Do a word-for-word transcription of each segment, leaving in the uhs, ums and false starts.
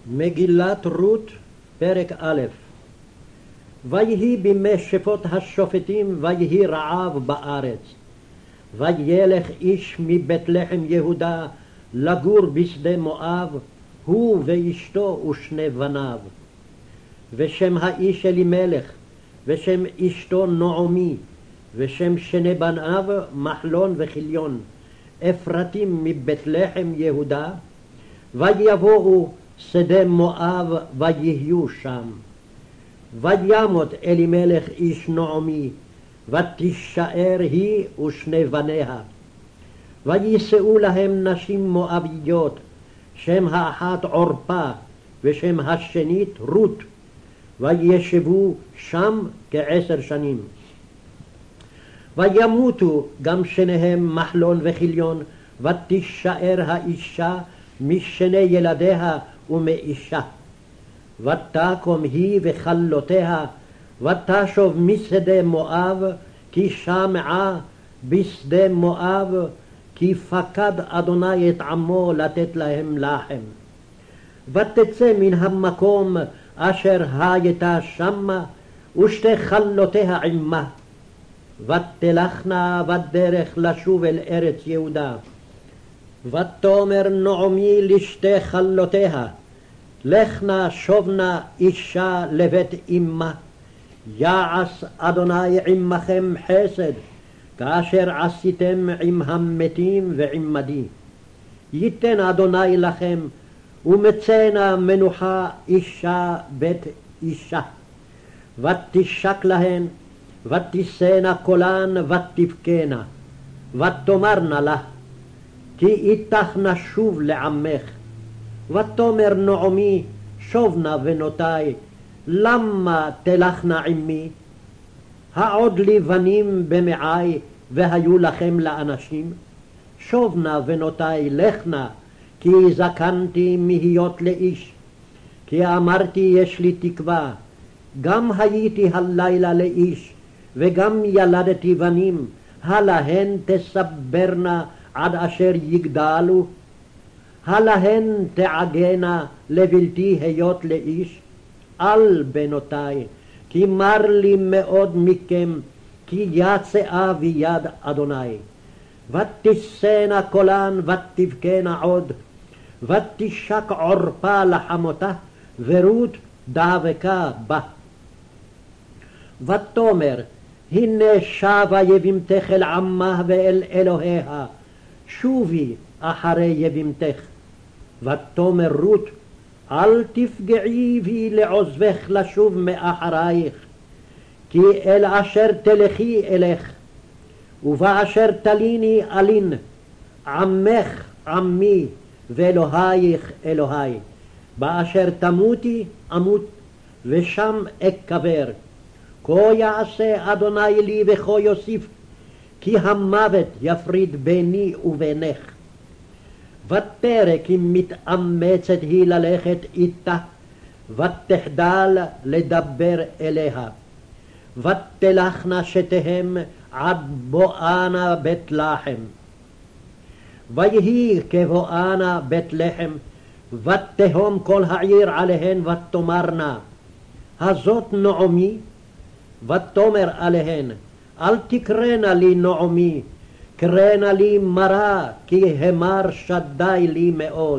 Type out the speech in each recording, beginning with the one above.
מגילת רות, פרק א'. ויהי בימי שפוט השופטים, ויהי רעב בארץ. וילך איש מבית לחם יהודה לגור בשדה מואב, הוא ואשתו ושני בניו. ושם האיש אלימלך, ושם אשתו נעמי, ושם שני בניו מחלון וכליון, אפרתים מבית לחם יהודה. ויבואו שדה מואב ויהיו שם. וימות אלימלך איש נעמי, ותישאר היא ושני בניה. ויישאו להם נשים מואביות, שם האחת עורפה ושם השנית רות, וישבו שם כעשר שנים. וימותו גם שניהם מחלון וכליון, ותישאר האישה משני ילדיה ומאישה. ותקום היא וכלותיה, ותשוב משדה מואב, כי שמעה בשדה מואב, כי פקד אדוני את עמו לתת להם לחם. ותצא מן המקום אשר הייתה שמה, ושתי כלותיה עמה. ותלכנה בדרך לשוב אל ארץ יהודה. ותאמר נעמי לשתי כלותיה, לכנה שובנה אישה לבית אמה, יעש אדוני עמכם חסד, כאשר עשיתם עם המתים ועמדי. ייתן אדוני לכם, ומצאנה מנוחה אישה בית אישה. ותשק להן, ותישאנה קולן, ותבכנה. ותאמרנה לה, כי איתך נשוב לעמך. ותאמר נעמי, שובנה בנותי, למה תלכנה עמי? העוד לי בנים במעי, והיו לכם לאנשים? שובנה בנותי, לכנה, כי זקנתי מהיות לאיש. כי אמרתי יש לי תקווה, גם הייתי הלילה לאיש, וגם ילדתי בנים, הלהן תסברנה עד אשר יגדלו? הלהן תעגנה לבלתי היות לאיש? אל בנותי, כי מר לי מאוד מכם, כי יצאה ביד אדוני. ותישאנה קולן, ותבכנה עוד, ותשק עורפה לחמותה, ורות דבקה בה. ותאמר, הנה שבה יבימתך אל עמה ואל אלוהיה, שובי אחרי יבימתך. ותאמר רות, אל תפגעי בי לעוזבך לשוב מאחרייך, כי אל אשר תלכי אלך, ובאשר תליני אלין, עמך עמי ואלוהיך אלוהי. באשר תמותי אמות, ושם אקבר. כה יעשה אדוני לי וכה יוסיף, כי המוות יפריד ביני ובינך. ותרא כי מתאמצת היא ללכת איתה, ותחדל לדבר אליה. ותלכנה שתיהם עד בואנה בית לחם. ויהי כבואנה בית לחם, ותהום כל העיר עליהן, ותאמרנה, הזאת נעמי? ותאמר עליהן, אל תקראנה לי נעמי, קראנה לי מרה, כי המר שדי לי מאוד.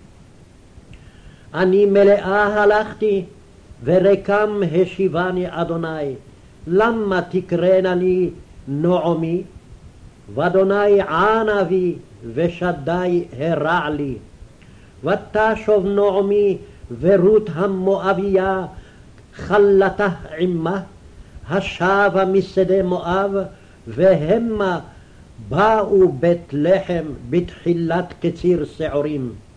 אני מלאה הלכתי, ורקם השיבני אדוני, למה תקראנה לי נעמי? ואדוני ענה בי, ושדי הרע לי. ותשוב נעמי ורות המואביה כלתה עמה, השבה משדה מואב, והמה באו בית לחם בתחילת קציר שעורים.